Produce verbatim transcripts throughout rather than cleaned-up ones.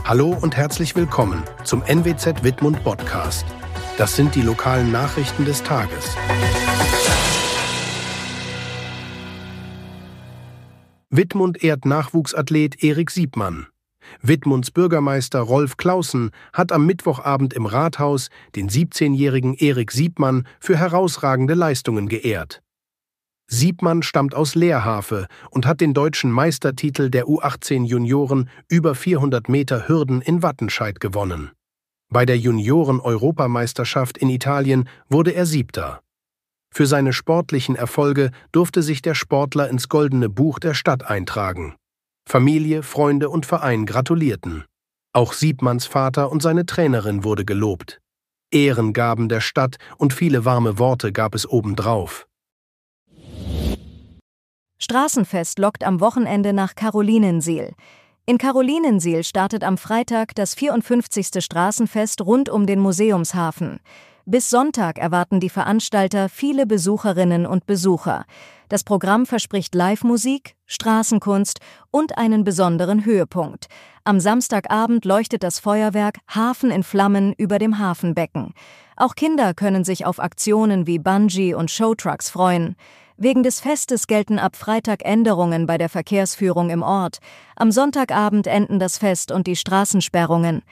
Hallo und herzlich willkommen zum N W Z Wittmund Podcast. Das sind die lokalen Nachrichten des Tages. Wittmund ehrt Nachwuchsathlet Erik Siebmann. Wittmunds Bürgermeister Rolf Claussen hat am Mittwochabend im Rathaus den siebzehnjährigen Erik Siebmann für herausragende Leistungen geehrt. Siebmann stammt aus Leerhafe und hat den deutschen Meistertitel der U achtzehn Junioren über vierhundert Meter Hürden in Wattenscheid gewonnen. Bei der Junioren-Europameisterschaft in Italien wurde er Siebter. Für seine sportlichen Erfolge durfte sich der Sportler ins Goldene Buch der Stadt eintragen. Familie, Freunde und Verein gratulierten. Auch Siebmanns Vater und seine Trainerin wurde gelobt. Ehrengaben der Stadt und viele warme Worte gab es obendrauf. Straßenfest lockt am Wochenende nach Carolinensiel. In Carolinensiel startet am Freitag das vierundfünfzigste Straßenfest rund um den Museumshafen. Bis Sonntag erwarten die Veranstalter viele Besucherinnen und Besucher. Das Programm verspricht Live-Musik, Straßenkunst und einen besonderen Höhepunkt. Am Samstagabend leuchtet das Feuerwerk Hafen in Flammen über dem Hafenbecken. Auch Kinder können sich auf Aktionen wie Bungee und Showtrucks freuen. Wegen des Festes gelten ab Freitag Änderungen bei der Verkehrsführung im Ort. Am Sonntagabend enden das Fest und die Straßensperrungen.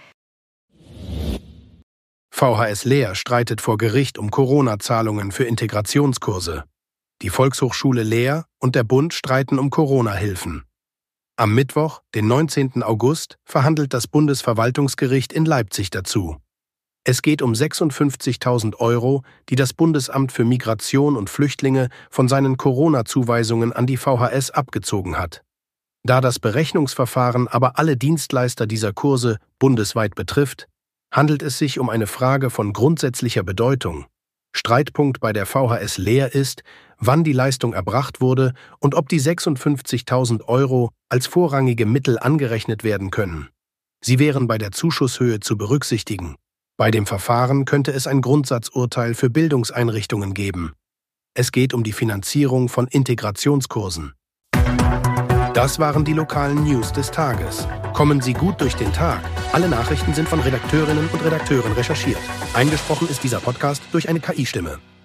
V H S Leer streitet vor Gericht um Corona-Zahlungen für Integrationskurse. Die Volkshochschule Leer und der Bund streiten um Corona-Hilfen. Am Mittwoch, den neunzehnten August, verhandelt das Bundesverwaltungsgericht in Leipzig dazu. Es geht um sechsundfünfzigtausend Euro, die das Bundesamt für Migration und Flüchtlinge von seinen Corona-Zuweisungen an die V H S abgezogen hat. Da das Berechnungsverfahren aber alle Dienstleister dieser Kurse bundesweit betrifft, handelt es sich um eine Frage von grundsätzlicher Bedeutung. Streitpunkt bei der V H S Leer ist, wann die Leistung erbracht wurde und ob die sechsundfünfzigtausend Euro als vorrangige Mittel angerechnet werden können. Sie wären bei der Zuschusshöhe zu berücksichtigen. Bei dem Verfahren könnte es ein Grundsatzurteil für Bildungseinrichtungen geben. Es geht um die Finanzierung von Integrationskursen. Das waren die lokalen News des Tages. Kommen Sie gut durch den Tag. Alle Nachrichten sind von Redakteurinnen und Redakteuren recherchiert. Eingesprochen ist dieser Podcast durch eine K I-Stimme.